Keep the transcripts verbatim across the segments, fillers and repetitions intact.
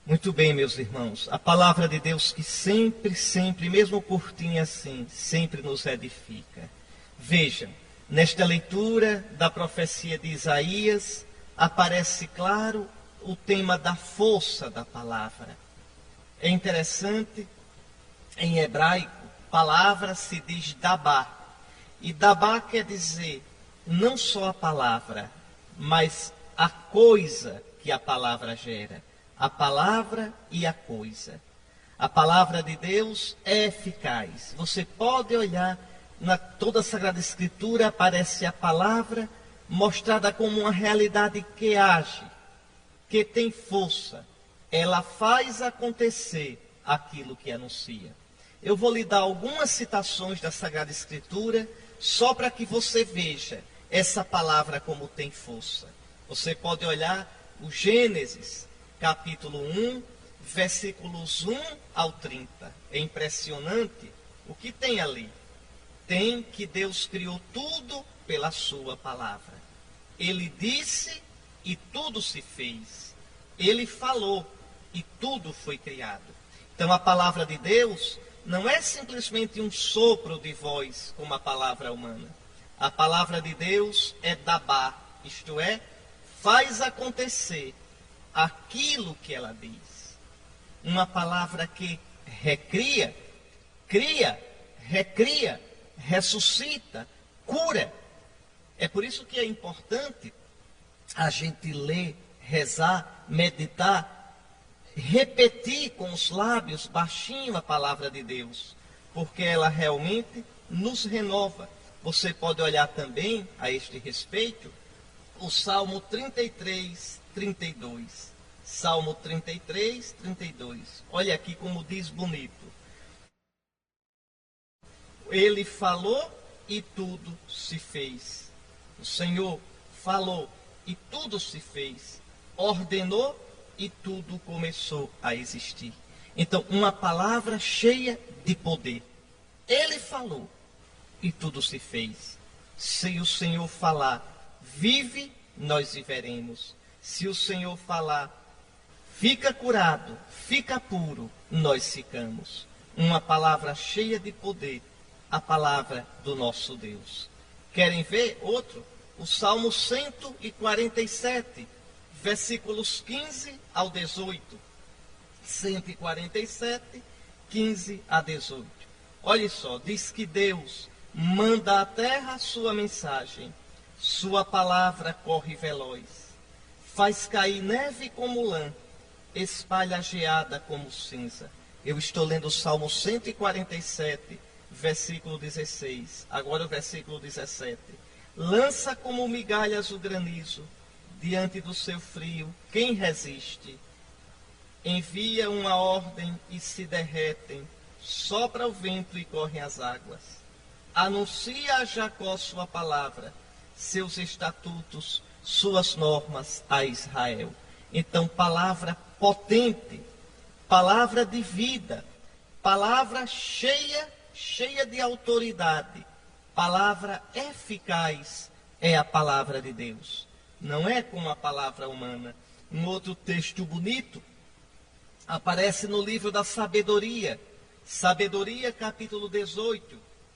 Muito bem, meus irmãos. A palavra de Deus que sempre, sempre, mesmo curtinha assim, sempre nos edifica. Vejam, nesta leitura da profecia de Isaías, aparece claro o tema da força da palavra. É interessante, em hebraico, palavra se diz dabá. E dabá quer dizer não só a palavra, mas a coisa que a palavra gera. A palavra e a coisa. A palavra de Deus é eficaz. Você pode olhar, na toda a Sagrada Escritura aparece a palavra mostrada como uma realidade que age, que tem força. Ela faz acontecer aquilo que anuncia. Eu vou lhe dar algumas citações da Sagrada Escritura, só para que você veja essa palavra como tem força. Você pode olhar o Gênesis, capítulo um, versículos um ao trinta. É impressionante o que tem ali. Tem que Deus criou tudo pela sua palavra. Ele disse e tudo se fez. Ele falou e tudo foi criado. Então a palavra de Deus não é simplesmente um sopro de voz como a palavra humana. A palavra de Deus é dabá, isto é, faz acontecer aquilo que ela diz. Uma palavra que recria, cria, recria, ressuscita, cura. É por isso que é importante a gente ler, rezar, meditar, repetir com os lábios baixinho a palavra de Deus, porque ela realmente nos renova. Você pode olhar também a este respeito o Salmo trinta e três, trinta e dois. Salmo trinta e três, trinta e dois. Olha aqui como diz bonito. Ele falou e tudo se fez. O Senhor falou e tudo se fez. Ordenou e tudo começou a existir. Então, uma palavra cheia de poder. Ele falou e tudo se fez. Se o Senhor falar, vive, nós viveremos. Se o Senhor falar, fica curado, fica puro, nós ficamos. Uma palavra cheia de poder, a palavra do nosso Deus. Querem ver outro? O Salmo cento e quarenta e sete, versículos quinze ao dezoito. cento e quarenta e sete, quinze a dezoito. Olha só, diz que Deus manda à terra a sua mensagem. Sua palavra corre veloz. Faz cair neve como lã, espalha geada como cinza. Eu estou lendo o Salmo cento e quarenta e sete, versículo dezesseis. Agora o versículo dezessete. Lança como migalhas o granizo, diante do seu frio, quem resiste? Envia uma ordem e se derretem, sopra o vento e correm as águas. Anuncia a Jacó sua palavra, seus estatutos, suas normas a Israel. Então, palavra potente, palavra de vida, palavra cheia, cheia de autoridade, palavra eficaz é a palavra de Deus. Não é como a palavra humana. Um outro texto bonito aparece no livro da Sabedoria. Sabedoria, capítulo dezoito,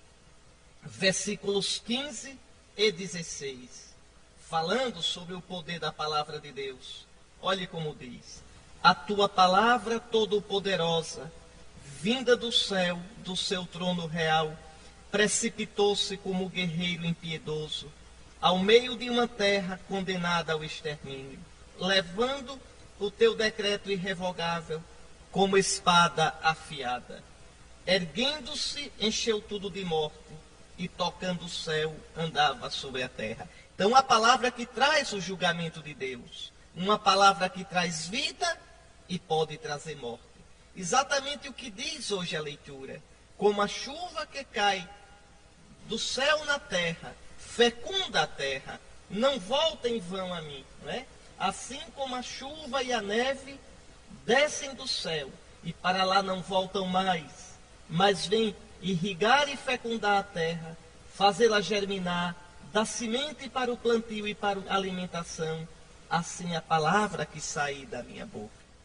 versículos quinze e dezesseis. Falando sobre o poder da palavra de Deus. Olhe como diz. A tua palavra todo-poderosa, vinda do céu, do seu trono real, precipitou-se como guerreiro impiedoso, ao meio de uma terra condenada ao extermínio, levando o teu decreto irrevogável como espada afiada. Erguendo-se, encheu tudo de morte, e tocando o céu, andava sobre a terra. Então, a palavra que traz o julgamento de Deus, uma palavra que traz vida e pode trazer morte. Exatamente o que diz hoje a leitura. Como a chuva que cai do céu na terra, fecunda a terra, não volta em vão a mim, não é? Assim como a chuva e a neve descem do céu e para lá não voltam mais, mas vêm irrigar e fecundar a terra, fazê-la germinar, dar semente para o plantio e para a alimentação, assim a palavra que sair da minha boca.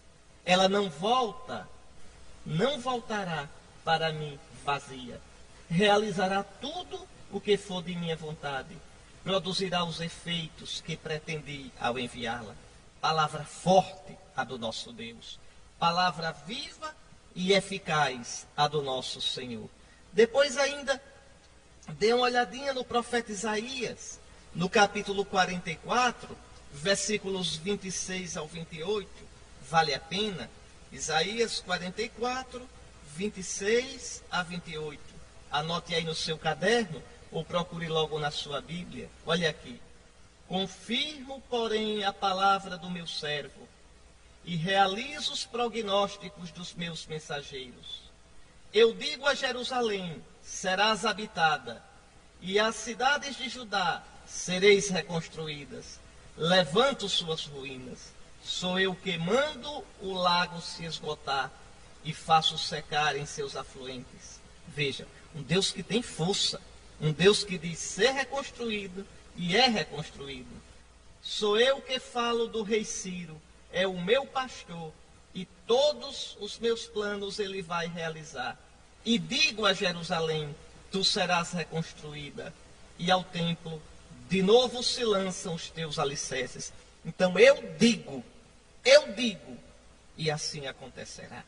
ela não volta, não voltará para mim vazia. Realizará tudo o que for de minha vontade. Produzirá os efeitos que pretendi ao enviá-la. Palavra forte, a do nosso Deus. Palavra viva e eficaz, a do nosso Senhor. Depois ainda, dê uma olhadinha no profeta Isaías, no capítulo quarenta e quatro, versículos vinte e seis ao vinte e oito. Vale a pena. Isaías quarenta e quatro, vinte e seis a vinte e oito. Anote aí no seu caderno, ou procure logo na sua Bíblia. Olha aqui. Confirmo, porém, a palavra do meu servo, e realizo os prognósticos dos meus mensageiros. Eu digo a Jerusalém, serás habitada, e as cidades de Judá sereis reconstruídas. Levanto suas ruínas. Sou eu que mando o lago se esgotar e faço secar em seus afluentes. Veja, um Deus que tem força, um Deus que diz ser reconstruído e é reconstruído. Sou eu que falo do rei Ciro, é o meu pastor, e todos os meus planos ele vai realizar. E digo a Jerusalém, tu serás reconstruída, e ao templo de novo se lançam os teus alicerces. Então eu digo, eu digo, e assim acontecerá.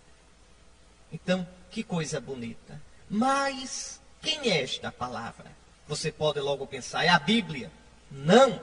Então, que coisa bonita. Mas quem é esta palavra? Você pode logo pensar, é a Bíblia. Não,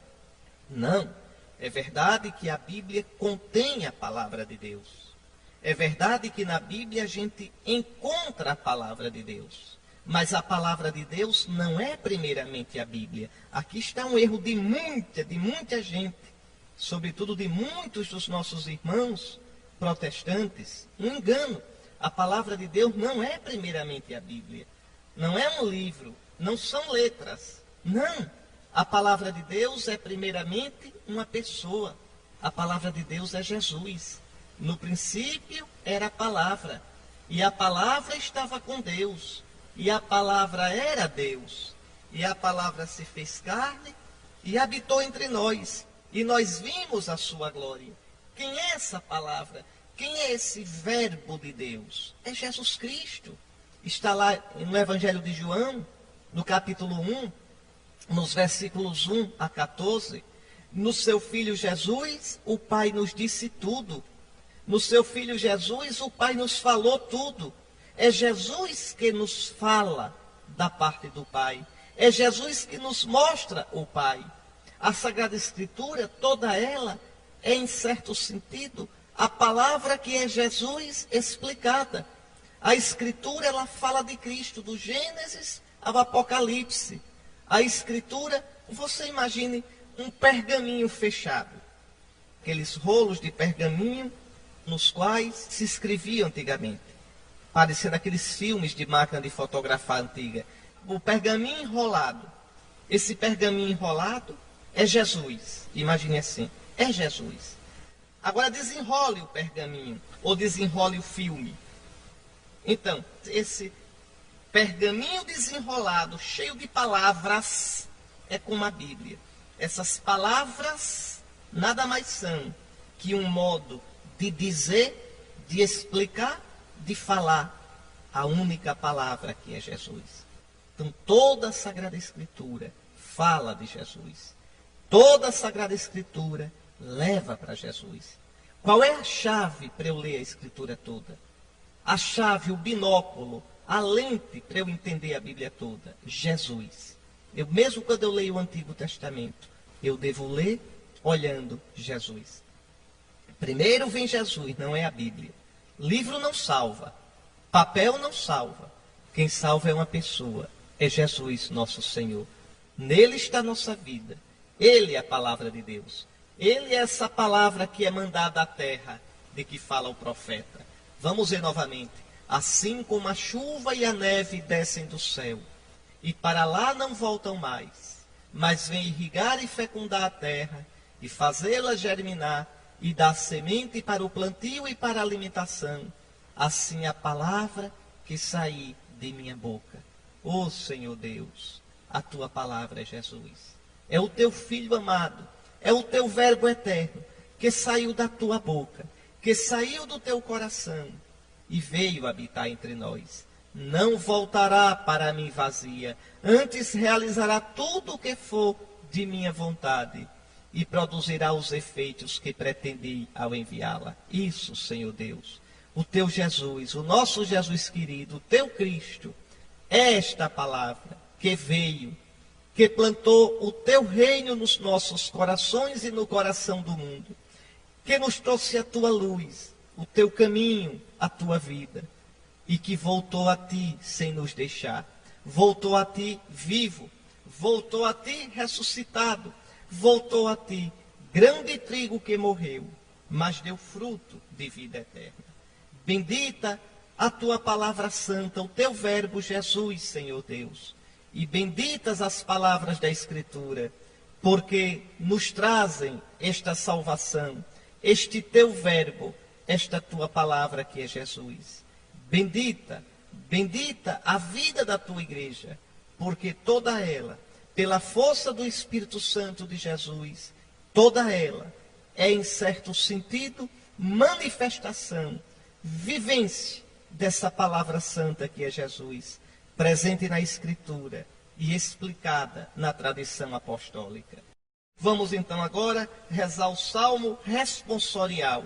não. É verdade que a Bíblia contém a palavra de Deus. É verdade que na Bíblia a gente encontra a palavra de Deus. Mas a palavra de Deus não é primeiramente a Bíblia. Aqui está um erro de muita, de muita gente, sobretudo de muitos dos nossos irmãos protestantes. Um engano. A palavra de Deus não é primeiramente a Bíblia. Não é um livro, não são letras. Não. A palavra de Deus é primeiramente uma pessoa. A palavra de Deus é Jesus. No princípio era a palavra. E a palavra estava com Deus. E a palavra era Deus. E a palavra se fez carne e habitou entre nós. E nós vimos a sua glória. Quem é essa palavra? Quem é esse verbo de Deus? É Jesus Cristo. Está lá no Evangelho de João, no capítulo um, nos versículos um a quatorze. No seu Filho Jesus, o Pai nos disse tudo. No seu Filho Jesus, o Pai nos falou tudo. É Jesus que nos fala da parte do Pai. É Jesus que nos mostra o Pai. A Sagrada Escritura, toda ela, é em certo sentido a palavra que é Jesus explicada. A Escritura, ela fala de Cristo, do Gênesis ao Apocalipse. A Escritura, você imagine um pergaminho fechado. Aqueles rolos de pergaminho nos quais se escrevia antigamente. Parecendo aqueles filmes de máquina de fotografar antiga. O pergaminho enrolado. Esse pergaminho enrolado é Jesus. Imagine assim, é Jesus. Agora desenrole o pergaminho, ou desenrole o filme. Então, esse pergaminho desenrolado, cheio de palavras, é como a Bíblia. Essas palavras nada mais são que um modo de dizer, de explicar, de falar a única palavra que é Jesus. Então, toda a Sagrada Escritura fala de Jesus. Toda a Sagrada Escritura leva para Jesus. Qual é a chave para eu ler a Escritura toda? A chave, o binóculo, a lente para eu entender a Bíblia toda? Jesus. Eu, mesmo quando eu leio o Antigo Testamento, eu devo ler olhando Jesus. Primeiro vem Jesus, não é a Bíblia. Livro não salva. Papel não salva. Quem salva é uma pessoa. É Jesus, nosso Senhor. Nele está a nossa vida. Ele é a palavra de Deus. Ele é essa palavra que é mandada à terra, de que fala o profeta. Vamos ver novamente. Assim como a chuva e a neve descem do céu, e para lá não voltam mais, mas vêm irrigar e fecundar a terra, e fazê-la germinar, e dar semente para o plantio e para a alimentação, assim a palavra que sair de minha boca. Ó Senhor Deus, a tua palavra é Jesus. É o teu Filho amado, é o teu verbo eterno, que saiu da tua boca, que saiu do teu coração e veio habitar entre nós. Não voltará para mim vazia, antes realizará tudo o que for de minha vontade e produzirá os efeitos que pretendi ao enviá-la. Isso, Senhor Deus, o teu Jesus, o nosso Jesus querido, o teu Cristo, é esta palavra que veio, que plantou o teu reino nos nossos corações e no coração do mundo, que nos trouxe a tua luz, o teu caminho, a tua vida, e que voltou a ti sem nos deixar, voltou a ti vivo, voltou a ti ressuscitado, voltou a ti grande trigo que morreu, mas deu fruto de vida eterna. Bendita a tua palavra santa, o teu verbo Jesus, Senhor Deus, e benditas as palavras da Escritura, porque nos trazem esta salvação, este teu verbo, esta tua palavra que é Jesus. Bendita, bendita a vida da tua igreja, porque toda ela, pela força do Espírito Santo de Jesus, toda ela é, em certo sentido, manifestação, vivência dessa palavra santa que é Jesus, presente na Escritura e explicada na tradição apostólica. Vamos então agora rezar o salmo responsorial.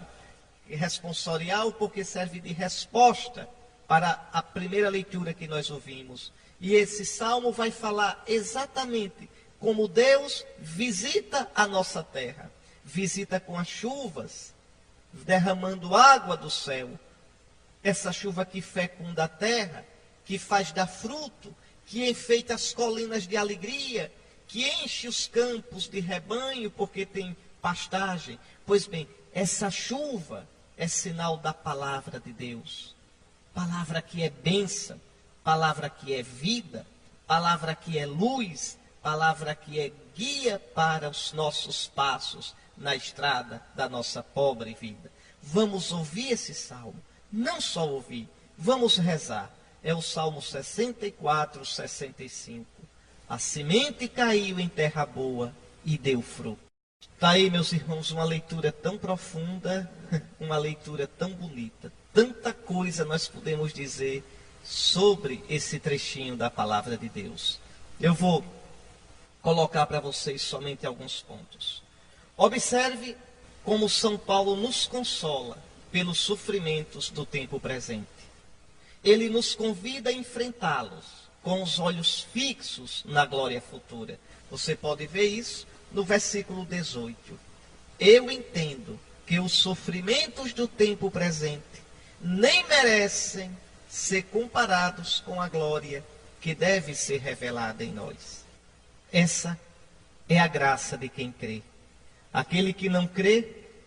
Responsorial porque serve de resposta para a primeira leitura que nós ouvimos. E esse salmo vai falar exatamente como Deus visita a nossa terra. Visita com as chuvas, derramando água do céu. Essa chuva que fecunda a terra, que faz dar fruto, que enfeita as colinas de alegria, que enche os campos de rebanho porque tem pastagem. Pois bem, essa chuva é sinal da palavra de Deus. Palavra que é bênção, palavra que é vida, palavra que é luz, palavra que é guia para os nossos passos na estrada da nossa pobre vida. Vamos ouvir esse salmo, não só ouvir, vamos rezar. É o Salmo sessenta e quatro, sessenta e cinco. A semente caiu em terra boa e deu fruto. Está aí, meus irmãos, uma leitura tão profunda, uma leitura tão bonita. Tanta coisa nós podemos dizer sobre esse trechinho da palavra de Deus. Eu vou colocar para vocês somente alguns pontos. Observe como São Paulo nos consola pelos sofrimentos do tempo presente. Ele nos convida a enfrentá-los com os olhos fixos na glória futura. Você pode ver isso no versículo dezoito. Eu entendo que os sofrimentos do tempo presente nem merecem ser comparados com a glória que deve ser revelada em nós. Essa é a graça de quem crê. Aquele que não crê,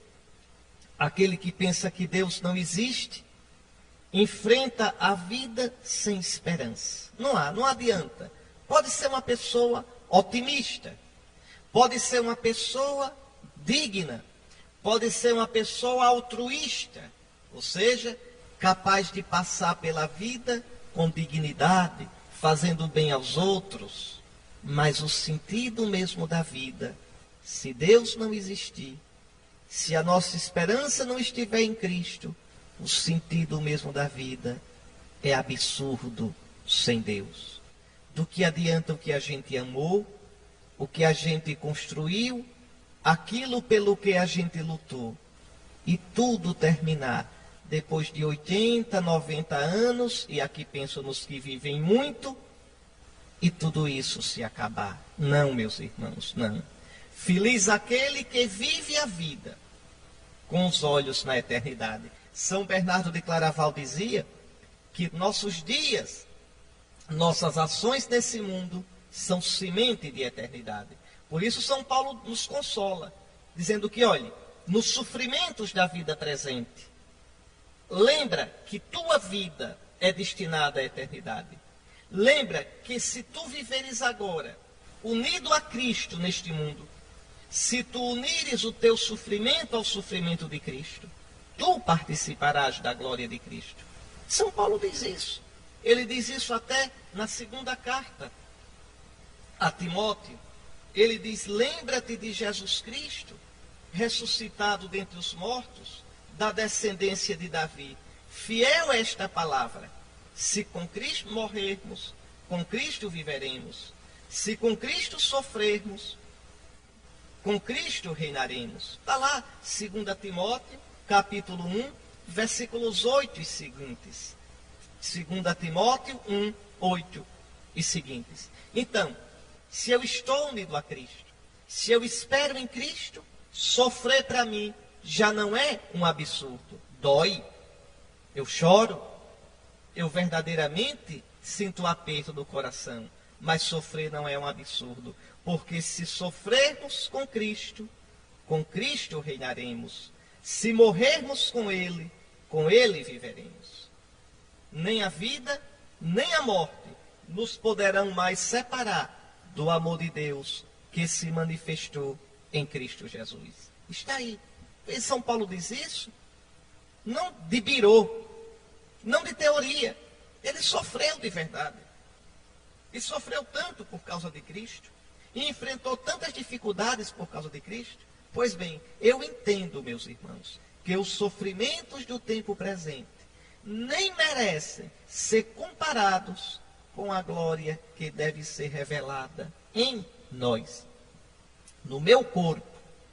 aquele que pensa que Deus não existe, enfrenta a vida sem esperança. Não há, não adianta. Pode ser uma pessoa otimista, pode ser uma pessoa digna, pode ser uma pessoa altruísta, ou seja, capaz de passar pela vida com dignidade, fazendo bem aos outros. Mas o sentido mesmo da vida, se Deus não existir, se a nossa esperança não estiver em Cristo, o sentido mesmo da vida é absurdo sem Deus. Do que adianta o que a gente amou, o que a gente construiu, aquilo pelo que a gente lutou, e tudo terminar depois de oitenta, noventa anos, e aqui penso nos que vivem muito, e tudo isso se acabar. Não, meus irmãos, não. Feliz aquele que vive a vida com os olhos na eternidade. São Bernardo de Claraval dizia que nossos dias, nossas ações nesse mundo são semente de eternidade. Por isso São Paulo nos consola, dizendo que, olhe, nos sofrimentos da vida presente, lembra que tua vida é destinada à eternidade. Lembra que se tu viveres agora, unido a Cristo neste mundo, se tu unires o teu sofrimento ao sofrimento de Cristo, tu participarás da glória de Cristo. São Paulo diz isso. Ele diz isso até na segunda carta a Timóteo. Ele diz, lembra-te de Jesus Cristo, ressuscitado dentre os mortos, da descendência de Davi. Fiel é esta palavra. Se com Cristo morrermos, com Cristo viveremos. Se com Cristo sofrermos, com Cristo reinaremos. Está lá, dois Timóteo, capítulo um, versículos oito e seguintes. dois Timóteo um, oito e seguintes. Então, se eu estou unido a Cristo, se eu espero em Cristo, sofrer para mim já não é um absurdo. Dói, eu choro, eu verdadeiramente sinto o aperto do coração, mas sofrer não é um absurdo, porque se sofrermos com Cristo, com Cristo reinaremos. Se morrermos com Ele, com Ele viveremos. Nem a vida, nem a morte nos poderão mais separar do amor de Deus que se manifestou em Cristo Jesus. Está aí. E São Paulo diz isso, não de birô, não de teoria. Ele sofreu de verdade. E sofreu tanto por causa de Cristo. E enfrentou tantas dificuldades por causa de Cristo. Pois bem, eu entendo, meus irmãos, que os sofrimentos do tempo presente nem merecem ser comparados com a glória que deve ser revelada em nós. No meu corpo,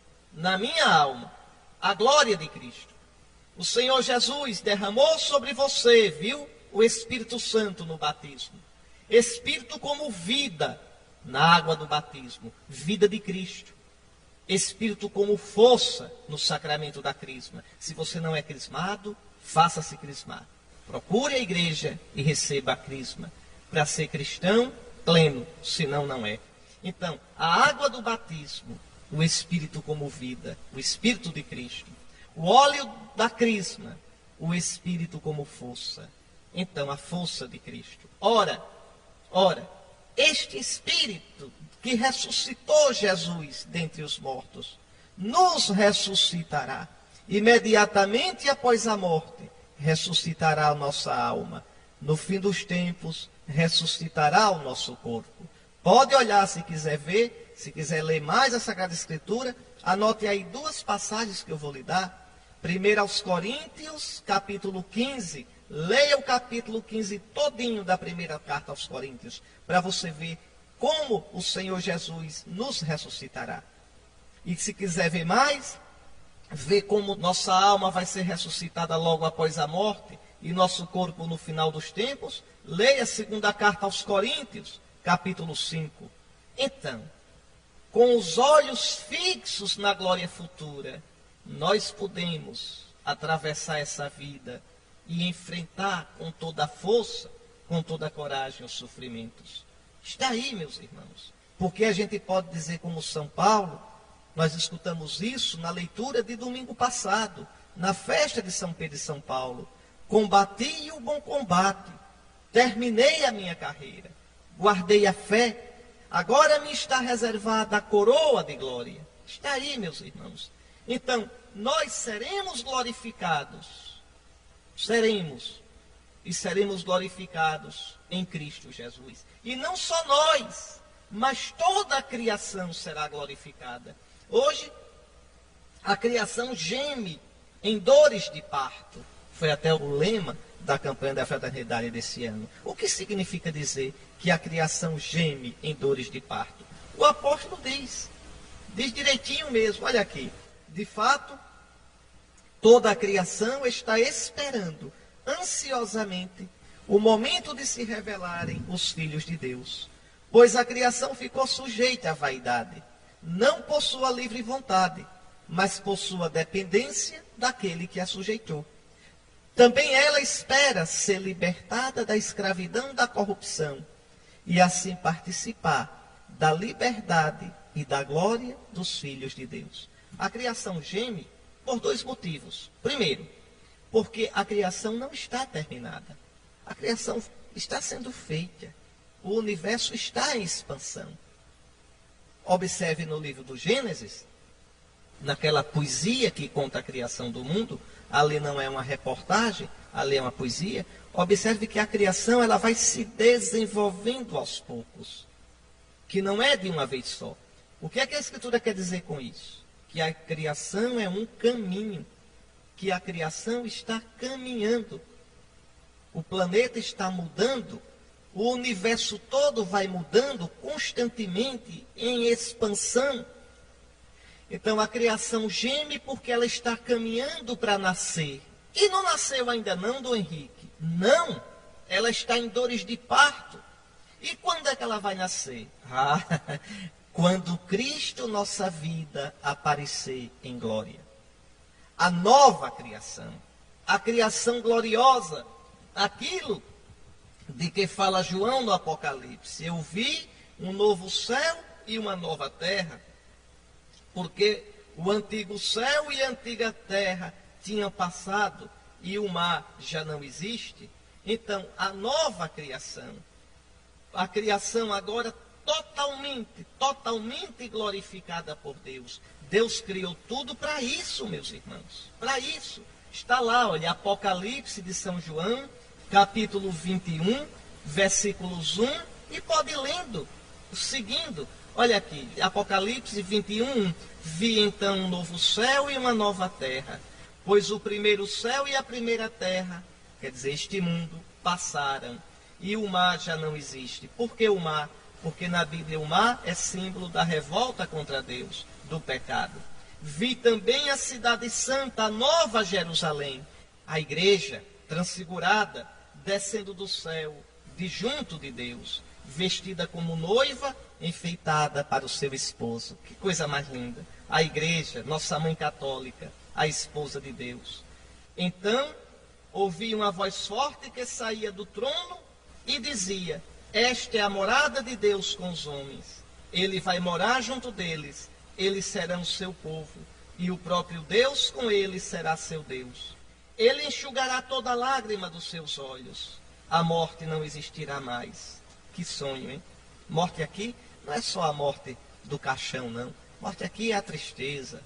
na minha alma, a glória de Cristo. O Senhor Jesus derramou sobre você, viu, o Espírito Santo no batismo. Espírito como vida na água do batismo, vida de Cristo. Espírito como força no sacramento da crisma. Se você não é crismado, faça-se crismar. Procure a igreja e receba a crisma. Para ser cristão pleno, senão não é. Então, a água do batismo, o Espírito como vida, o Espírito de Cristo. O óleo da crisma, o Espírito como força. Então, a força de Cristo. Ora, ora, este Espírito que ressuscitou Jesus dentre os mortos, nos ressuscitará. Imediatamente após a morte, ressuscitará a nossa alma. No fim dos tempos, ressuscitará o nosso corpo. Pode olhar se quiser ver, se quiser ler mais a Sagrada Escritura, anote aí duas passagens que eu vou lhe dar. Primeiro aos Coríntios, capítulo quinze. Leia o capítulo quinze todinho da primeira carta aos Coríntios, para você ver como o Senhor Jesus nos ressuscitará. E se quiser ver mais, ver como nossa alma vai ser ressuscitada logo após a morte e nosso corpo no final dos tempos, leia a segunda carta aos Coríntios, capítulo cinco. Então, com os olhos fixos na glória futura, nós podemos atravessar essa vida e enfrentar com toda a força, com toda a coragem os sofrimentos. Está aí, meus irmãos. Porque a gente pode dizer como São Paulo, nós escutamos isso na leitura de domingo passado, na festa de São Pedro e São Paulo. Combati o bom combate, terminei a minha carreira, guardei a fé, agora me está reservada a coroa de glória. Está aí, meus irmãos. Então, nós seremos glorificados, seremos, e seremos glorificados em Cristo Jesus. E não só nós, mas toda a criação será glorificada. Hoje, a criação geme em dores de parto. Foi até o lema da campanha da fraternidade desse ano. O que significa dizer que a criação geme em dores de parto? O apóstolo diz, diz direitinho mesmo, olha aqui. De fato, toda a criação está esperando ansiosamente o momento de se revelarem os filhos de Deus. Pois a criação ficou sujeita à vaidade, não por sua livre vontade, mas por sua dependência daquele que a sujeitou. Também ela espera ser libertada da escravidão da corrupção e assim participar da liberdade e da glória dos filhos de Deus. A criação geme por dois motivos. Primeiro, porque a criação não está terminada. A criação está sendo feita. O universo está em expansão. Observe no livro do Gênesis, naquela poesia que conta a criação do mundo, ali não é uma reportagem, ali é uma poesia. Observe que a criação ela vai se desenvolvendo aos poucos, que não é de uma vez só. O que é que a Escritura quer dizer com isso? Que a criação é um caminho que a criação está caminhando. O planeta está mudando, o universo todo vai mudando constantemente, em expansão. Então a criação geme porque ela está caminhando para nascer. E não nasceu ainda não, Dom Henrique? Não, ela está em dores de parto. E quando é que ela vai nascer? Ah, quando Cristo, nossa vida, aparecer em glória. A nova criação, a criação gloriosa, aquilo de que fala João no Apocalipse. Eu vi um novo céu e uma nova terra, porque o antigo céu e a antiga terra tinham passado e o mar já não existe. Então, a nova criação, a criação agora totalmente, totalmente glorificada por Deus. Deus criou tudo para isso, meus irmãos, para isso. Está lá, olha, Apocalipse de São João, capítulo vinte e um, versículos um, e pode ir lendo, seguindo. Olha aqui, Apocalipse vinte e um, vi então um novo céu e uma nova terra, pois o primeiro céu e a primeira terra, quer dizer, este mundo, passaram, e o mar já não existe. Por que o mar? Porque na Bíblia o mar é símbolo da revolta contra Deus, do pecado. Vi também a cidade santa, a nova Jerusalém, a igreja transfigurada, descendo do céu, de junto de Deus, vestida como noiva, enfeitada para o seu esposo. Que coisa mais linda! A igreja, nossa mãe católica, a esposa de Deus. Então, ouvi uma voz forte que saía do trono e dizia: esta é a morada de Deus com os homens. Ele vai morar junto deles, eles serão seu povo, e o próprio Deus com eles será seu Deus. Ele enxugará toda lágrima dos seus olhos. A morte não existirá mais. Que sonho, hein? Morte aqui não é só a morte do caixão, não. Morte aqui é a tristeza,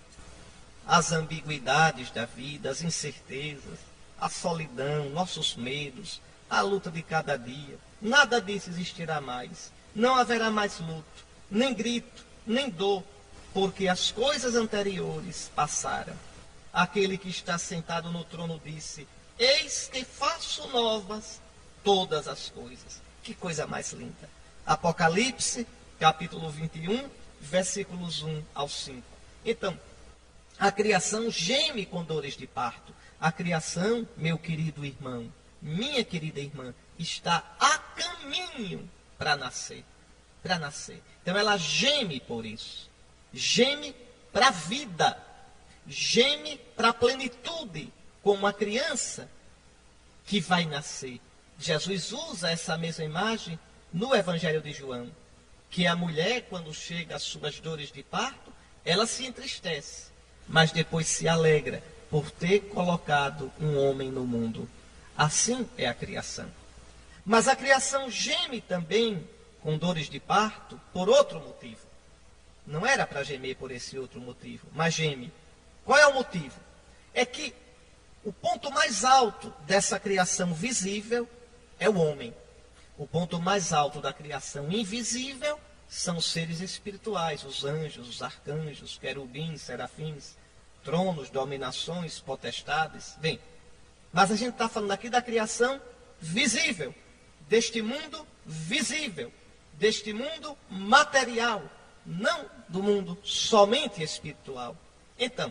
as ambiguidades da vida, as incertezas, a solidão, nossos medos, a luta de cada dia. Nada disso existirá mais. Não haverá mais luto, nem grito, nem dor, porque as coisas anteriores passaram. Aquele que está sentado no trono disse: eis que faço novas todas as coisas. Que coisa mais linda. Apocalipse, capítulo vinte e um, versículos um ao cinco. Então, a criação geme com dores de parto. A criação, meu querido irmão, minha querida irmã, está a caminho para nascer. Para nascer. Então ela geme por isso. Geme para a vida. Geme para a plenitude, como uma criança que vai nascer. Jesus usa essa mesma imagem no Evangelho de João, que a mulher, quando chega às suas dores de parto, ela se entristece, mas depois se alegra por ter colocado um homem no mundo. Assim é a criação. Mas a criação geme também com dores de parto por outro motivo. Não era para gemer por esse outro motivo, mas geme. Qual é o motivo? É que o ponto mais alto dessa criação visível é o homem. O ponto mais alto da criação invisível são os seres espirituais, os anjos, os arcanjos, querubins, serafins, tronos, dominações, potestades. Bem, mas a gente está falando aqui da criação visível, deste mundo visível, deste mundo material, não do mundo somente espiritual. Então,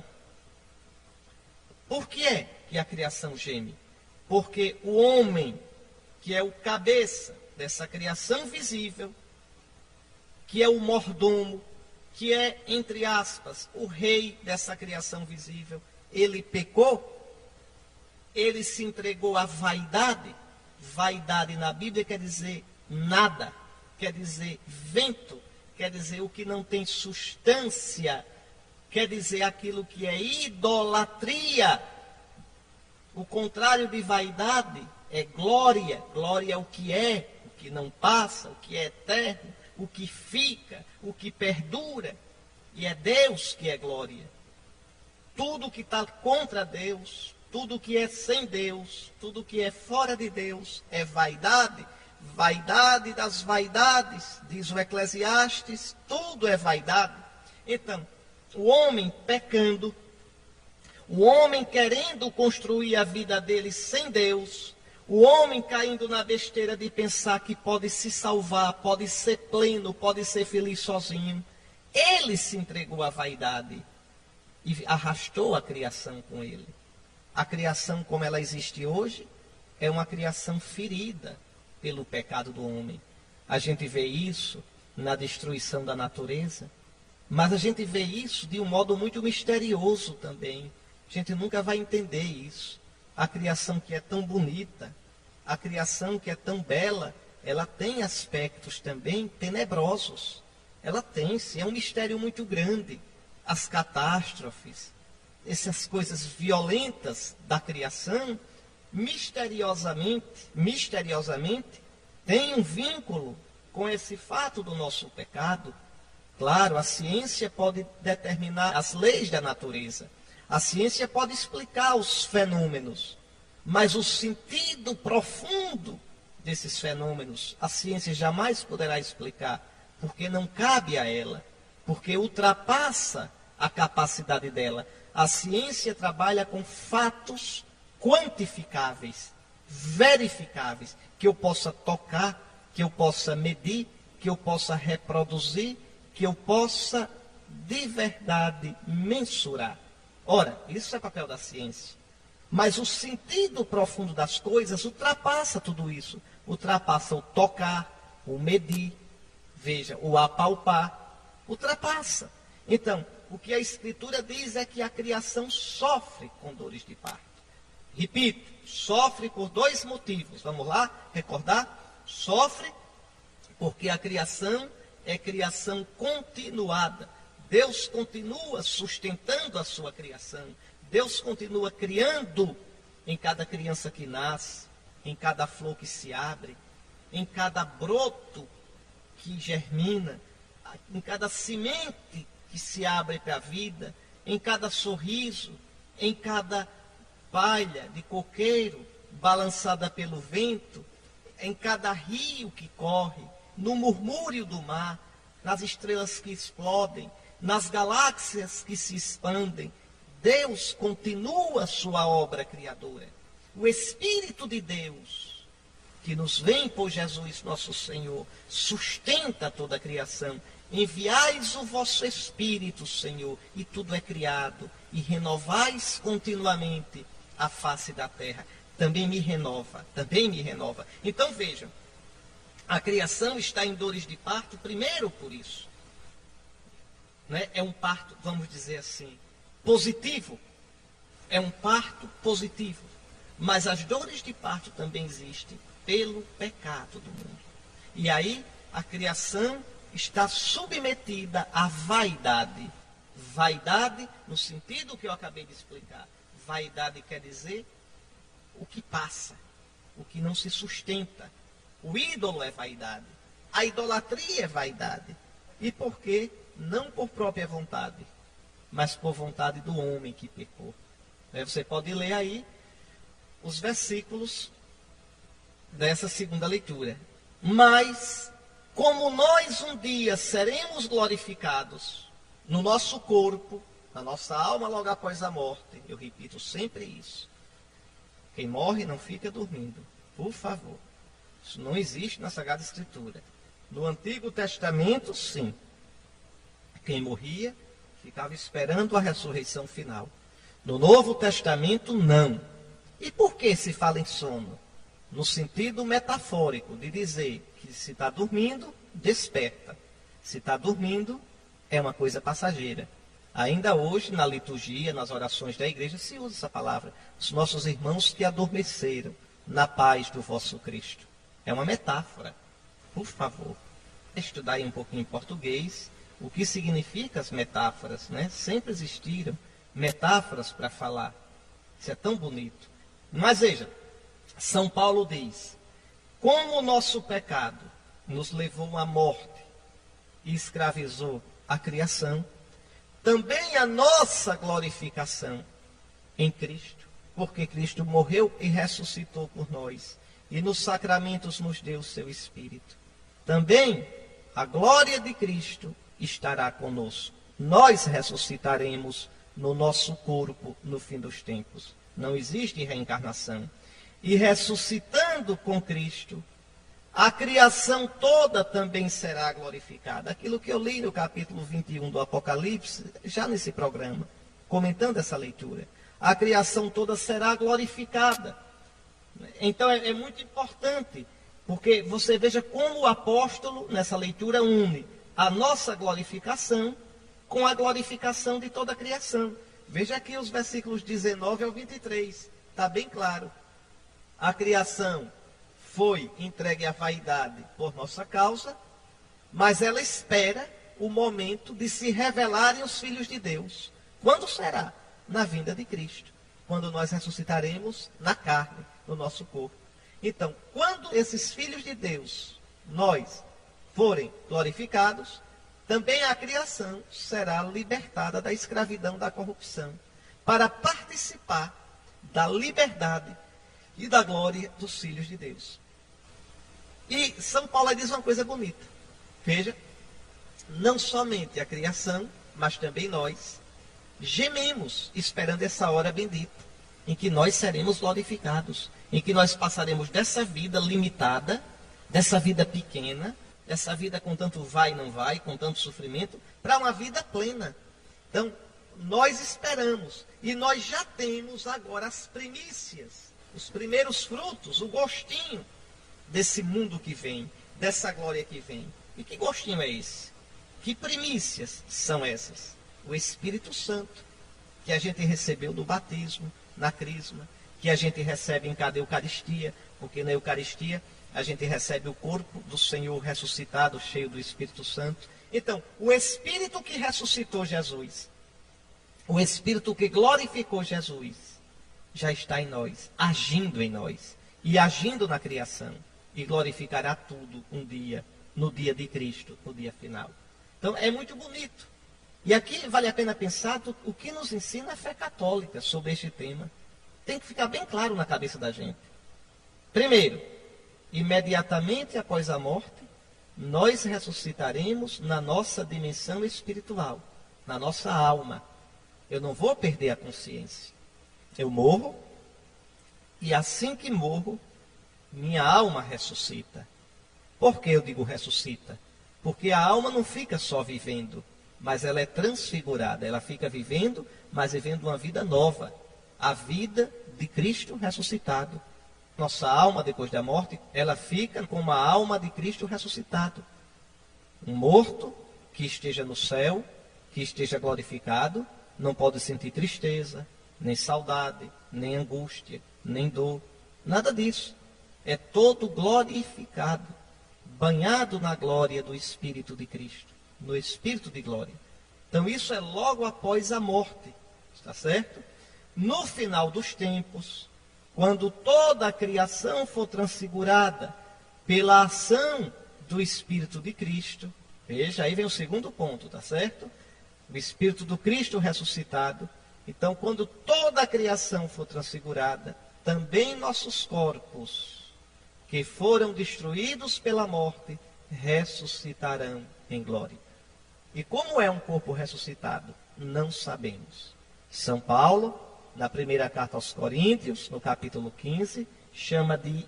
por que é que a criação geme? Porque o homem, que é o cabeça dessa criação visível, que é o mordomo, que é, entre aspas, o rei dessa criação visível, ele pecou, ele se entregou à vaidade. Vaidade na Bíblia quer dizer nada, quer dizer vento, quer dizer o que não tem substância, quer dizer aquilo que é idolatria. O contrário de vaidade é glória. Glória é o que é, o que não passa, o que é eterno, o que fica, o que perdura. E é Deus que é glória. Tudo que está contra Deus, tudo que é sem Deus, tudo que é fora de Deus é vaidade. Vaidade das vaidades, diz o Eclesiastes, tudo é vaidade. Então, o homem pecando, o homem querendo construir a vida dele sem Deus, o homem caindo na besteira de pensar que pode se salvar, pode ser pleno, pode ser feliz sozinho. Ele se entregou à vaidade e arrastou a criação com ele. A criação como ela existe hoje é uma criação ferida pelo pecado do homem. A gente vê isso na destruição da natureza, mas a gente vê isso de um modo muito misterioso também. A gente nunca vai entender isso. A criação que é tão bonita, a criação que é tão bela, ela tem aspectos também tenebrosos. Ela tem, sim, é um mistério muito grande. As catástrofes, essas coisas violentas da criação, misteriosamente, misteriosamente, tem um vínculo com esse fato do nosso pecado. Claro, a ciência pode determinar as leis da natureza. A ciência pode explicar os fenômenos, mas o sentido profundo desses fenômenos, a ciência jamais poderá explicar, porque não cabe a ela, porque ultrapassa a capacidade dela. A ciência trabalha com fatos quantificáveis, verificáveis, que eu possa tocar, que eu possa medir, que eu possa reproduzir, que eu possa de verdade mensurar. Ora, isso é papel da ciência. Mas o sentido profundo das coisas ultrapassa tudo isso. Ultrapassa o tocar, o medir, veja, o apalpar, ultrapassa. Então, o que a Escritura diz é que a criação sofre com dores de parto. Repito, sofre por dois motivos. Vamos lá recordar? Sofre porque a criação é criação continuada. Deus continua sustentando a sua criação. Deus continua criando em cada criança que nasce, em cada flor que se abre, em cada broto que germina, em cada semente que se abre para a vida, em cada sorriso, em cada palha de coqueiro balançada pelo vento, em cada rio que corre, no murmúrio do mar, nas estrelas que explodem, nas galáxias que se expandem. Deus continua a sua obra criadora. O Espírito de Deus, que nos vem por Jesus nosso Senhor, sustenta toda a criação. Enviais o vosso Espírito, Senhor, e tudo é criado, e renovais continuamente a face da terra. Também me renova, também me renova. Então vejam, a criação está em dores de parto, primeiro por isso. Né? É um parto, vamos dizer assim, positivo. É um parto positivo. Mas as dores de parto também existem pelo pecado do mundo. E aí a criação está submetida à vaidade. Vaidade no sentido que eu acabei de explicar. Vaidade quer dizer o que passa, o que não se sustenta. O ídolo é vaidade. A idolatria é vaidade. E por quê? Não por própria vontade, mas por vontade do homem que pecou. Você pode ler aí os versículos dessa segunda leitura. Mas, como nós um dia seremos glorificados no nosso corpo, na nossa alma logo após a morte, eu repito sempre isso. Quem morre não fica dormindo, por favor. Isso não existe na Sagrada Escritura. No Antigo Testamento, sim. Quem morria ficava esperando a ressurreição final. No Novo Testamento, não. E por que se fala em sono? No sentido metafórico de dizer que se está dormindo, desperta. Se está dormindo, é uma coisa passageira. Ainda hoje, na liturgia, nas orações da igreja, se usa essa palavra. Os nossos irmãos que adormeceram na paz do vosso Cristo. É uma metáfora. Por favor, estudar aí um pouquinho em português. O que significa as metáforas, né? Sempre existiram metáforas para falar. Isso é tão bonito. Mas veja, São Paulo diz, como o nosso pecado nos levou à morte e escravizou a criação, também a nossa glorificação em Cristo, porque Cristo morreu e ressuscitou por nós, e nos sacramentos nos deu o seu Espírito. Também a glória de Cristo estará conosco. Nós ressuscitaremos no nosso corpo no fim dos tempos. Não existe reencarnação. E ressuscitando com Cristo, a criação toda também será glorificada. Aquilo que eu li no capítulo vinte e um do Apocalipse, já nesse programa, comentando essa leitura. A criação toda será glorificada. Então é, é muito importante, porque você veja como o apóstolo, nessa leitura, une a nossa glorificação com a glorificação de toda a criação. Veja aqui os versículos dezenove ao vinte e três. Está bem claro. A criação foi entregue à vaidade por nossa causa, mas ela espera o momento de se revelarem os filhos de Deus. Quando será? Na vinda de Cristo. Quando nós ressuscitaremos na carne, no nosso corpo. Então, quando esses filhos de Deus, nós, forem glorificados, também a criação será libertada da escravidão da corrupção, para participar da liberdade e da glória dos filhos de Deus. E São Paulo diz uma coisa bonita. Veja, não somente a criação, mas também nós, gememos esperando essa hora bendita, em que nós seremos glorificados, em que nós passaremos dessa vida limitada, dessa vida pequena, dessa vida com tanto vai e não vai, com tanto sofrimento, para uma vida plena. Então, nós esperamos, e nós já temos agora as primícias, os primeiros frutos, o gostinho desse mundo que vem, dessa glória que vem. E que gostinho é esse? Que primícias são essas? O Espírito Santo, que a gente recebeu no batismo, na crisma, que a gente recebe em cada Eucaristia, porque na Eucaristia a gente recebe o corpo do Senhor ressuscitado, cheio do Espírito Santo. Então, o Espírito que ressuscitou Jesus, o Espírito que glorificou Jesus, já está em nós, agindo em nós, e agindo na criação, e glorificará tudo um dia, no dia de Cristo, no dia final. Então, é muito bonito. E aqui vale a pena pensar do, o que nos ensina a fé católica sobre este tema. Tem que ficar bem claro na cabeça da gente. Primeiro, imediatamente após a morte, nós ressuscitaremos na nossa dimensão espiritual, na nossa alma. Eu não vou perder a consciência. Eu morro, e assim que morro, minha alma ressuscita. Por que eu digo ressuscita? Porque a alma não fica só vivendo, mas ela é transfigurada. Ela fica vivendo, mas vivendo uma vida nova. A vida de Cristo ressuscitado. Nossa alma, depois da morte, ela fica como a alma de Cristo ressuscitado. Um morto que esteja no céu, que esteja glorificado, não pode sentir tristeza, nem saudade, nem angústia, nem dor. Nada disso. É todo glorificado, banhado na glória do Espírito de Cristo, no Espírito de glória. Então isso é logo após a morte, está certo? No final dos tempos, quando toda a criação for transfigurada pela ação do Espírito de Cristo, veja, aí vem o segundo ponto, tá certo? O Espírito do Cristo ressuscitado. Então, quando toda a criação for transfigurada, também nossos corpos, que foram destruídos pela morte, ressuscitarão em glória. E como é um corpo ressuscitado? Não sabemos. São Paulo, na primeira carta aos Coríntios, no capítulo quinze, chama de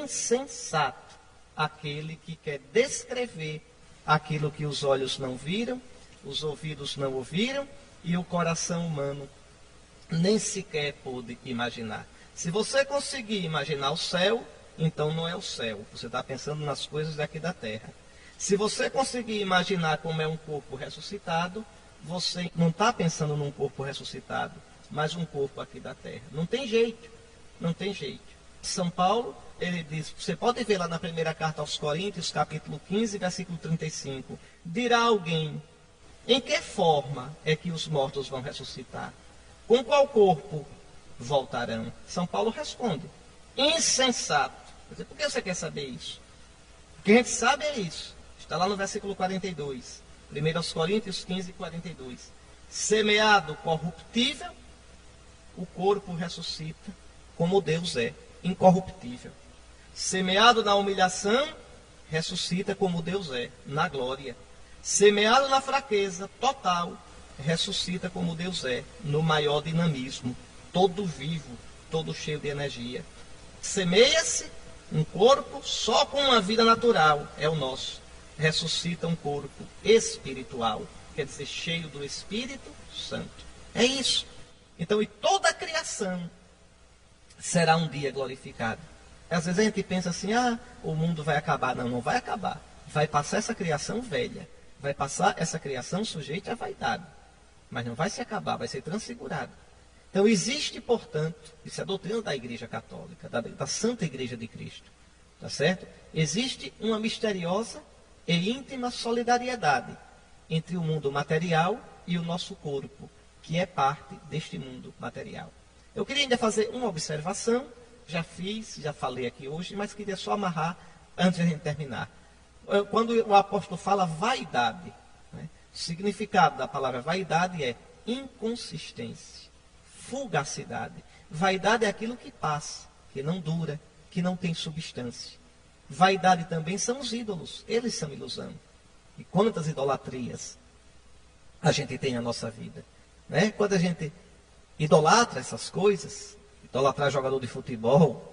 insensato aquele que quer descrever aquilo que os olhos não viram, os ouvidos não ouviram e o coração humano nem sequer pôde imaginar. Se você conseguir imaginar o céu, então não é o céu. Você está pensando nas coisas daqui da terra. Se você conseguir imaginar como é um corpo ressuscitado, você não está pensando num corpo ressuscitado, mas um corpo aqui da terra. Não tem jeito, não tem jeito. São Paulo, ele diz, você pode ver lá na primeira carta aos Coríntios, capítulo quinze, versículo trinta e cinco. Dirá alguém, em que forma é que os mortos vão ressuscitar? Com qual corpo voltarão? São Paulo responde, insensato. Por que você quer saber isso? O que a gente sabe é isso. Está lá no versículo quarenta e dois. primeira aos Coríntios quinze, quarenta e dois. Semeado corruptível, o corpo ressuscita como Deus é, incorruptível. Semeado na humilhação, ressuscita como Deus é, na glória. Semeado na fraqueza total, ressuscita como Deus é, no maior dinamismo, todo vivo, todo cheio de energia. Semeia-se um corpo só com uma vida natural, é o nosso. Ressuscita um corpo espiritual, quer dizer, cheio do Espírito Santo. É isso. Então, e toda a criação será um dia glorificada. Às vezes a gente pensa assim, ah, o mundo vai acabar. Não, não vai acabar. Vai passar essa criação velha. Vai passar essa criação sujeita à vaidade. Mas não vai se acabar, vai ser transfigurada. Então existe, portanto, isso é a doutrina da Igreja Católica, da, da Santa Igreja de Cristo. Tá certo? Existe uma misteriosa e íntima solidariedade entre o mundo material e o nosso corpo, que é parte deste mundo material. Eu queria ainda fazer uma observação, já fiz, já falei aqui hoje, mas queria só amarrar antes de a gente terminar. Quando o apóstolo fala vaidade, né, o significado da palavra vaidade é inconsistência, fugacidade. Vaidade é aquilo que passa, que não dura, que não tem substância. Vaidade também são os ídolos, eles são ilusão. E quantas idolatrias a gente tem na nossa vida, né? Quando a gente idolatra essas coisas, idolatrar jogador de futebol,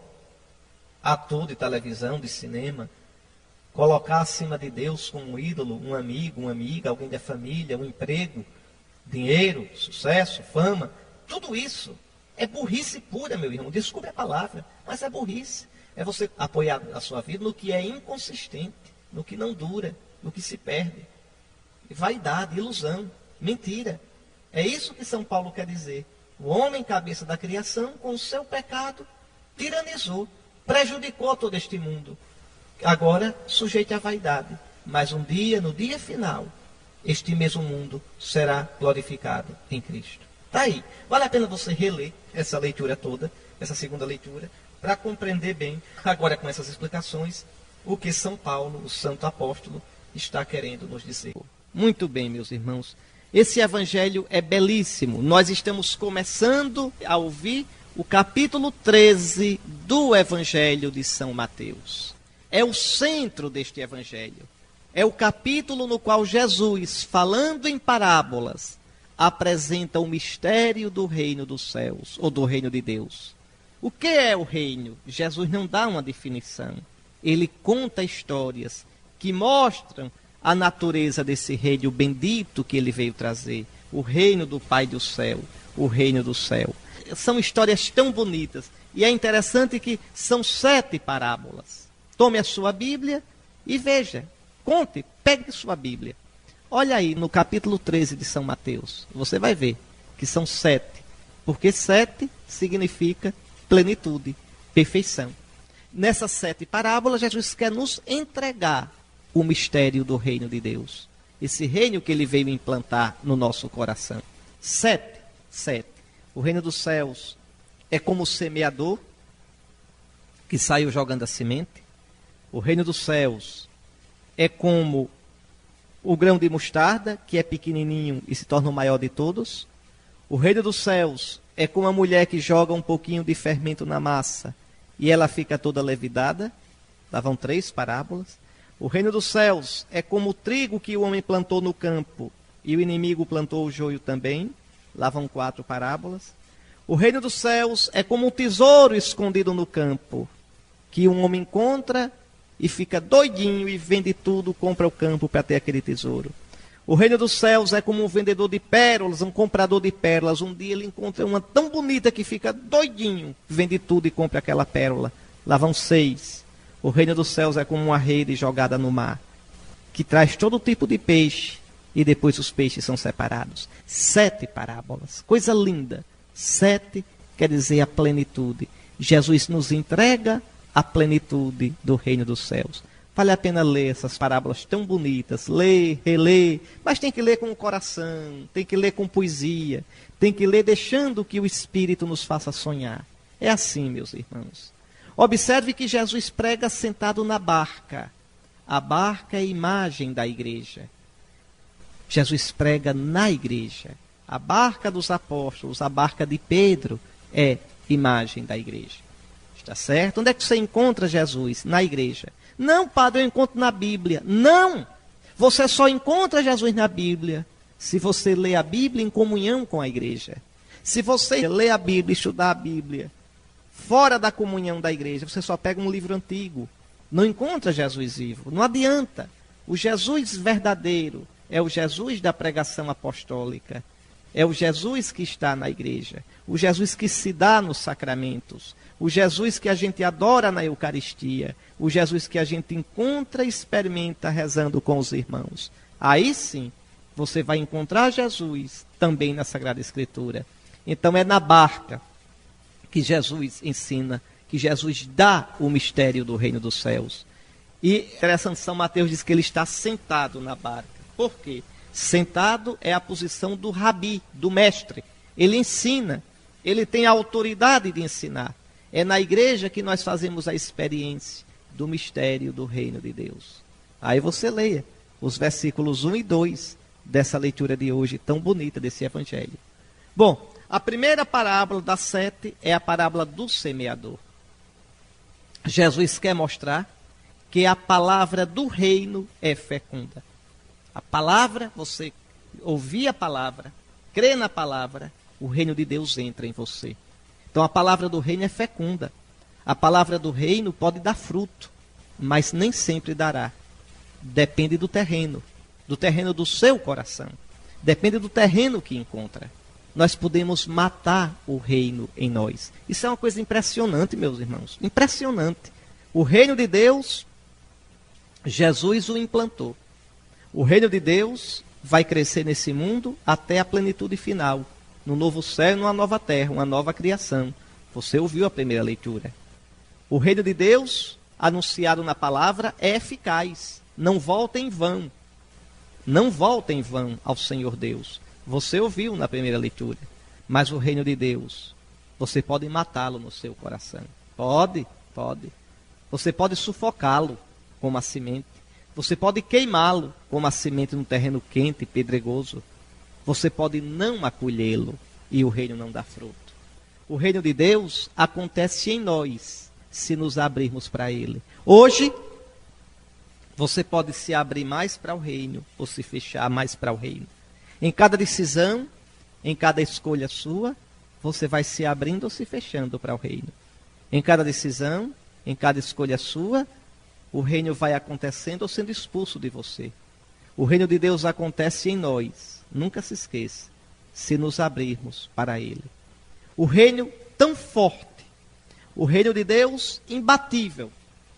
ator de televisão, de cinema, colocar acima de Deus como um ídolo, um amigo, uma amiga, alguém da família, um emprego, dinheiro, sucesso, fama, tudo isso é burrice pura, meu irmão. Desculpe a palavra, mas é burrice. É você apoiar a sua vida no que é inconsistente, no que não dura, no que se perde. Vaidade, ilusão, mentira. É isso que São Paulo quer dizer. O homem, cabeça da criação, com o seu pecado, tiranizou, prejudicou todo este mundo. Agora, sujeito à vaidade. Mas um dia, no dia final, este mesmo mundo será glorificado em Cristo. Está aí. Vale a pena você reler essa leitura toda, essa segunda leitura, para compreender bem, agora com essas explicações, o que São Paulo, o santo apóstolo, está querendo nos dizer. Muito bem, meus irmãos. Esse evangelho é belíssimo. Nós estamos começando a ouvir o capítulo treze do evangelho de São Mateus. É o centro deste evangelho. É o capítulo no qual Jesus, falando em parábolas, apresenta o mistério do reino dos céus, ou do reino de Deus. O que é o reino? Jesus não dá uma definição. Ele conta histórias que mostram a natureza desse reino bendito que ele veio trazer. O reino do Pai do céu, o reino do céu. São histórias tão bonitas. E é interessante que são sete parábolas. Tome a sua Bíblia e veja. Conte, pegue sua Bíblia. Olha aí no capítulo treze de São Mateus. Você vai ver que são sete. Porque sete significa plenitude, perfeição. Nessas sete parábolas, Jesus quer nos entregar o mistério do reino de Deus. Esse reino que ele veio implantar no nosso coração. Sete, sete. O reino dos céus é como o semeador que saiu jogando a semente. O reino dos céus é como o grão de mostarda, que é pequenininho e se torna o maior de todos. O reino dos céus é como a mulher que joga um pouquinho de fermento na massa e ela fica toda levidada. Lá vão três parábolas. O reino dos céus é como o trigo que o homem plantou no campo e o inimigo plantou o joio também. Lá vão quatro parábolas. O reino dos céus é como um tesouro escondido no campo que um homem encontra e fica doidinho e vende tudo, compra o campo para ter aquele tesouro. O reino dos céus é como um vendedor de pérolas, um comprador de pérolas. Um dia ele encontra uma tão bonita que fica doidinho, vende tudo e compra aquela pérola. Lá vão seis. O reino dos céus é como uma rede jogada no mar, que traz todo tipo de peixe e depois os peixes são separados. Sete parábolas, coisa linda. Sete quer dizer a plenitude. Jesus nos entrega a plenitude do reino dos céus. Vale a pena ler essas parábolas tão bonitas, ler, reler, mas tem que ler com o coração, tem que ler com poesia, tem que ler deixando que o Espírito nos faça sonhar. É assim, meus irmãos. Observe que Jesus prega sentado na barca. A barca é a imagem da igreja. Jesus prega na igreja. A barca dos apóstolos, a barca de Pedro, é imagem da igreja. Está certo? Onde é que você encontra Jesus? Na igreja. Não, padre, eu encontro na Bíblia. Não! Você só encontra Jesus na Bíblia se você lê a Bíblia em comunhão com a igreja. Se você lê a Bíblia, estudar a Bíblia fora da comunhão da igreja, você só pega um livro antigo. Não encontra Jesus vivo. Não adianta. O Jesus verdadeiro é o Jesus da pregação apostólica. É o Jesus que está na igreja. O Jesus que se dá nos sacramentos. O Jesus que a gente adora na Eucaristia. O Jesus que a gente encontra e experimenta rezando com os irmãos. Aí sim, você vai encontrar Jesus também na Sagrada Escritura. Então é na barca que Jesus ensina, que Jesus dá o mistério do reino dos céus. E interessante, São Mateus diz que ele está sentado na barca. Por quê? Sentado é a posição do rabi, do mestre. Ele ensina, ele tem a autoridade de ensinar. É na igreja que nós fazemos a experiência do mistério do reino de Deus. Aí você leia os versículos um e dois dessa leitura de hoje, tão bonita desse evangelho. Bom, a primeira parábola das sete é a parábola do semeador. Jesus quer mostrar que a palavra do reino é fecunda. A palavra, você ouvir a palavra, crê na palavra, o reino de Deus entra em você. Então a palavra do reino é fecunda. A palavra do reino pode dar fruto, mas nem sempre dará. Depende do terreno, do terreno do seu coração. Depende do terreno que encontra. Nós podemos matar o reino em nós. Isso é uma coisa impressionante, meus irmãos. Impressionante. O reino de Deus, Jesus o implantou. O reino de Deus vai crescer nesse mundo até a plenitude final. No novo céu e numa nova terra, uma nova criação. Você ouviu a primeira leitura. O reino de Deus, anunciado na palavra, é eficaz. Não volta em vão. Não volta em vão ao Senhor Deus. Você ouviu na primeira leitura. Mas o reino de Deus, você pode matá-lo no seu coração. Pode, pode. Você pode sufocá-lo como a semente. Você pode queimá-lo como a semente no terreno quente e pedregoso. Você pode não acolhê-lo e o reino não dá fruto. O reino de Deus acontece em nós, se nos abrirmos para ele. Hoje, você pode se abrir mais para o reino ou se fechar mais para o reino. Em cada decisão, em cada escolha sua, você vai se abrindo ou se fechando para o reino. Em cada decisão, em cada escolha sua, o reino vai acontecendo ou sendo expulso de você. O reino de Deus acontece em nós, nunca se esqueça, se nos abrirmos para ele. O reino tão forte, o reino de Deus imbatível,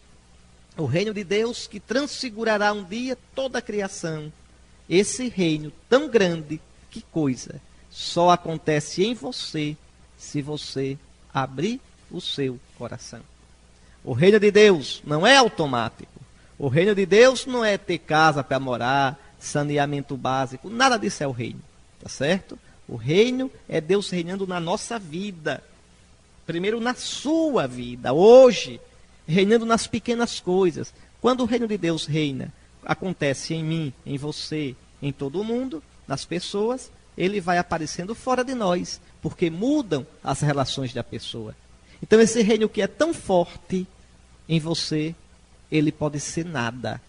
o reino de Deus que transfigurará um dia toda a criação. Esse reino tão grande, que coisa, só acontece em você se você abrir o seu coração. O reino de Deus não é automático. O reino de Deus não é ter casa para morar, saneamento básico, nada disso é o reino, tá certo? O reino é Deus reinando na nossa vida. Primeiro na sua vida, hoje, reinando nas pequenas coisas. Quando o reino de Deus reina, acontece em mim, em você, em todo o mundo, nas pessoas, ele vai aparecendo fora de nós, porque mudam as relações da pessoa. Então esse reino que é tão forte em você, ele pode ser nada.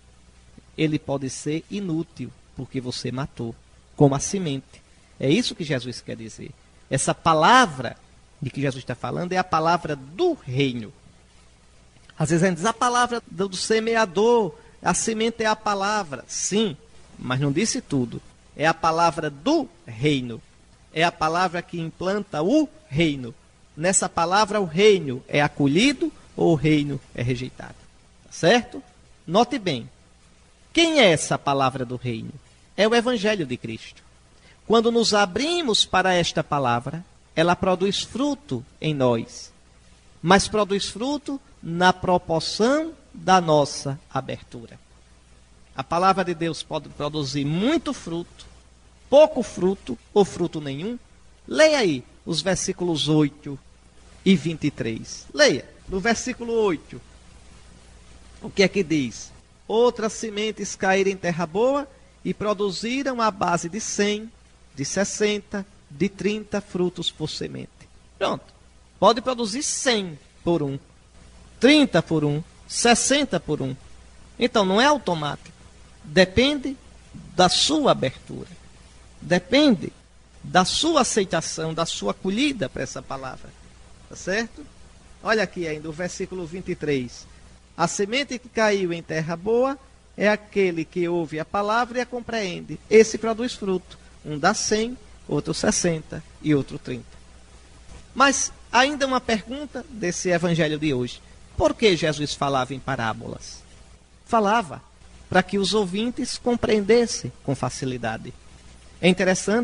Ele pode ser inútil, porque você matou, como a semente. É isso que Jesus quer dizer. Essa palavra de que Jesus está falando é a palavra do reino. Às vezes a gente diz a palavra do semeador, a semente é a palavra. Sim, mas não disse tudo. É a palavra do reino. É a palavra que implanta o reino. Nessa palavra o reino é acolhido ou o reino é rejeitado. Tá certo? Note bem. Quem é essa palavra do reino? É o Evangelho de Cristo. Quando nos abrimos para esta palavra, ela produz fruto em nós. Mas produz fruto na proporção da nossa abertura. A palavra de Deus pode produzir muito fruto, pouco fruto ou fruto nenhum. Leia aí os versículos oito e vinte e três. Leia, no versículo oito. O que é que diz? Outras sementes caíram em terra boa e produziram a base de cem, de sessenta, de trinta frutos por semente. Pronto. Pode produzir cem por um, trinta por um, sessenta por um. Então não é automático. Depende da sua abertura. Depende da sua aceitação, da sua acolhida para essa palavra. Tá certo? Olha aqui ainda o versículo vinte e três. A semente que caiu em terra boa é aquele que ouve a palavra e a compreende. Esse produz fruto. Um dá cem, outro sessenta e outro trinta. Mas ainda uma pergunta desse evangelho de hoje. Por que Jesus falava em parábolas? Falava para que os ouvintes compreendessem com facilidade. É interessante,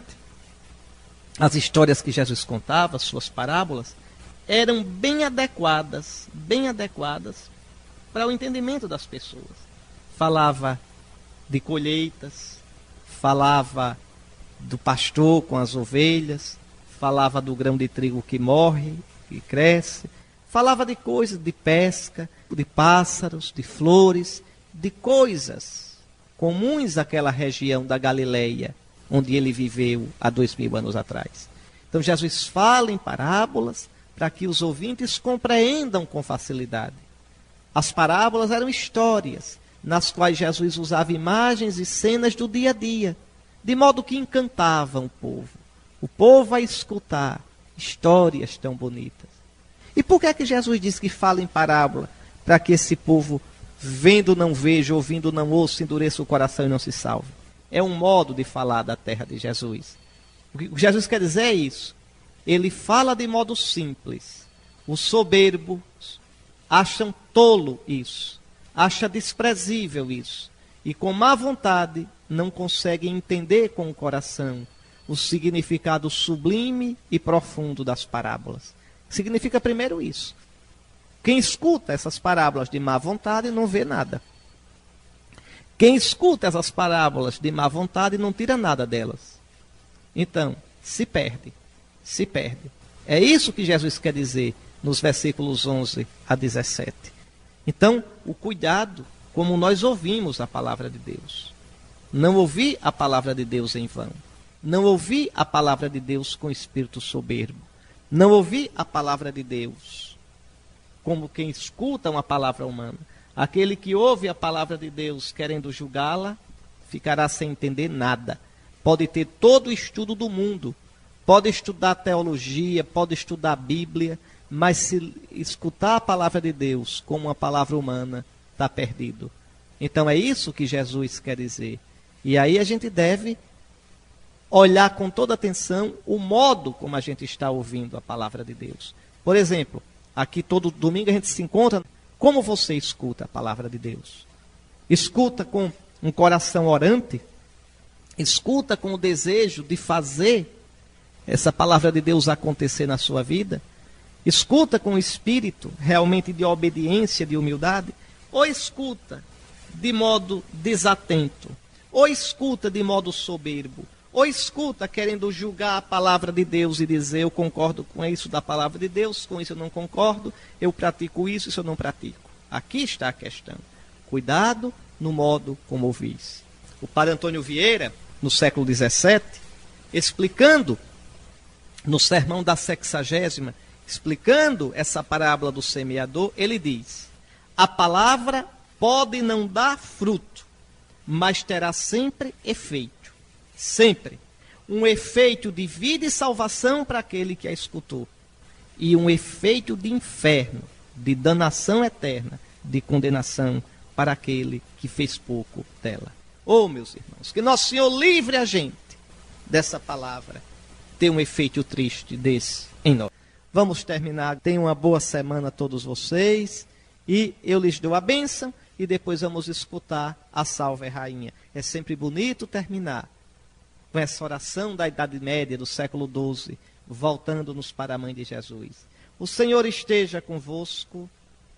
as histórias que Jesus contava, suas parábolas, eram bem adequadas, bem adequadas para o entendimento das pessoas. Falava de colheitas, falava do pastor com as ovelhas, falava do grão de trigo que morre, que cresce, falava de coisas, de pesca, de pássaros, de flores, de coisas comuns àquela região da Galileia, onde ele viveu há dois mil anos atrás. Então Jesus fala em parábolas para que os ouvintes compreendam com facilidade. As parábolas eram histórias nas quais Jesus usava imagens e cenas do dia a dia, de modo que encantavam o povo. O povo a escutar histórias tão bonitas. E por que é que Jesus disse que fala em parábola? Para que esse povo, vendo não veja, ouvindo não ouça, endureça o coração e não se salve. É um modo de falar da terra de Jesus. O que Jesus quer dizer é isso. Ele fala de modo simples. Os soberbos acham tolo isso. Acham desprezível isso. E com má vontade não conseguem entender com o coração o significado sublime e profundo das parábolas. Significa primeiro isso. Quem escuta essas parábolas de má vontade não vê nada. Quem escuta essas parábolas de má vontade não tira nada delas. Então, se perde, se perde. É isso que Jesus quer dizer nos versículos onze a dezessete. Então, o cuidado como nós ouvimos a palavra de Deus. Não ouvir a palavra de Deus em vão. Não ouvir a palavra de Deus com espírito soberbo. Não ouvir a palavra de Deus como quem escuta uma palavra humana. Aquele que ouve a palavra de Deus querendo julgá-la, ficará sem entender nada. Pode ter todo o estudo do mundo, pode estudar teologia, pode estudar a Bíblia, mas se escutar a palavra de Deus como uma palavra humana, está perdido. Então é isso que Jesus quer dizer. E aí a gente deve olhar com toda atenção o modo como a gente está ouvindo a palavra de Deus. Por exemplo, aqui todo domingo a gente se encontra. Como você escuta a palavra de Deus? Escuta com um coração orante? Escuta com o desejo de fazer essa palavra de Deus acontecer na sua vida? Escuta com o espírito realmente de obediência, de humildade? Ou escuta de modo desatento? Ou escuta de modo soberbo? Ou escuta querendo julgar a palavra de Deus e dizer, eu concordo com isso da palavra de Deus, com isso eu não concordo, eu pratico isso, isso eu não pratico. Aqui está a questão. Cuidado no modo como ouvis. O padre Antônio Vieira, no século dezessete, explicando no sermão da sexagésima, explicando essa parábola do semeador, ele diz, a palavra pode não dar fruto, mas terá sempre efeito. Sempre. Um efeito de vida e salvação para aquele que a escutou. E um efeito de inferno, de danação eterna, de condenação para aquele que fez pouco dela. Oh, meus irmãos, que Nosso Senhor livre a gente dessa palavra, ter um efeito triste desse em nós. Vamos terminar. Tenham uma boa semana a todos vocês. E eu lhes dou a bênção e depois vamos escutar a Salve Rainha. É sempre bonito terminar com essa oração da Idade Média, do século doze, voltando-nos para a Mãe de Jesus. O Senhor esteja convosco,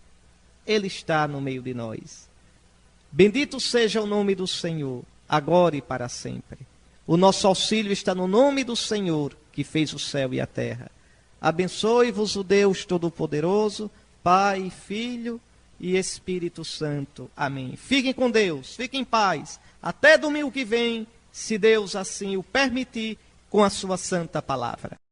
Ele está no meio de nós. Bendito seja o nome do Senhor, agora e para sempre. O nosso auxílio está no nome do Senhor, que fez o céu e a terra. Abençoe-vos o Deus Todo-Poderoso, Pai, Filho e Espírito Santo. Amém. Fiquem com Deus, fiquem em paz. Até domingo que vem, se Deus assim o permitir, com a sua santa palavra.